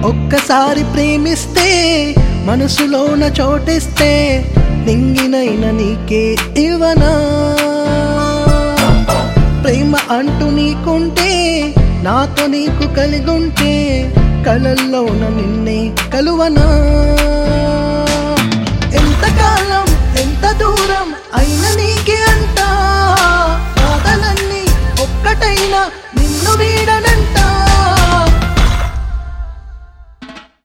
ఒక్కసారి ప్రేమిస్తే మనసులోన చోటిస్తే నింగినైనా నీకే ఇవ్వనా ప్రేమ అంటూ నీకుంటే నాతో నీకు కలిగుంటే కలల్లోన నిన్నే కలువనా ఎంతకాలం ఎంత దూరం అయినా నీకే అంటా